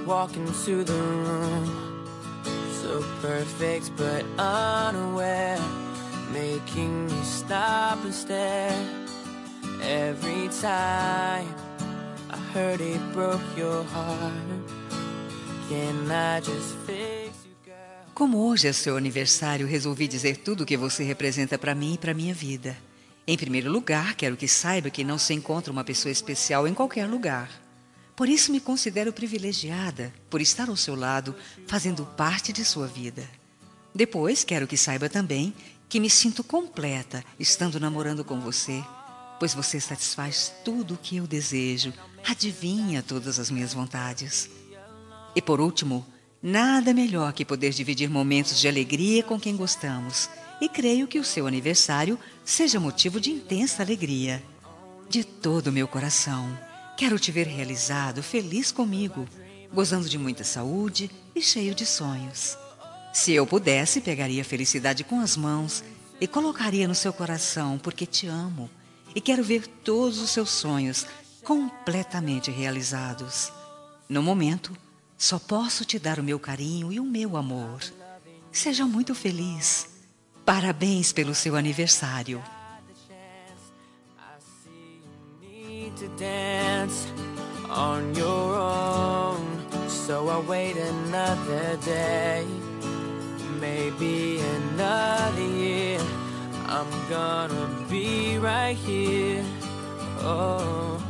walk into the room, so perfect but unaware, making me stop and stare. Every time I heard it broke your heart. Can I just fix you, girl? Como hoje é seu aniversário, resolvi dizer tudo o que você representa para mim e para minha vida. Em primeiro lugar, quero que saiba que não se encontra uma pessoa especial em qualquer lugar. Por isso me considero privilegiada por estar ao seu lado, fazendo parte de sua vida. Depois, quero que saiba também que me sinto completa estando namorando com você, pois você satisfaz tudo o que eu desejo, adivinha todas as minhas vontades. E por último, nada melhor que poder dividir momentos de alegria com quem gostamos. E creio que o seu aniversário seja motivo de intensa alegria. De todo o meu coração, quero te ver realizado, feliz comigo, gozando de muita saúde e cheio de sonhos. Se eu pudesse, pegaria a felicidade com as mãos e colocaria no seu coração, porque te amo e quero ver todos os seus sonhos completamente realizados. No momento, só posso te dar o meu carinho e o meu amor. Seja muito feliz. Parabéns pelo seu aniversário. To dance on your own, so I wait another day, maybe another year. I'm gonna be right here. Oh.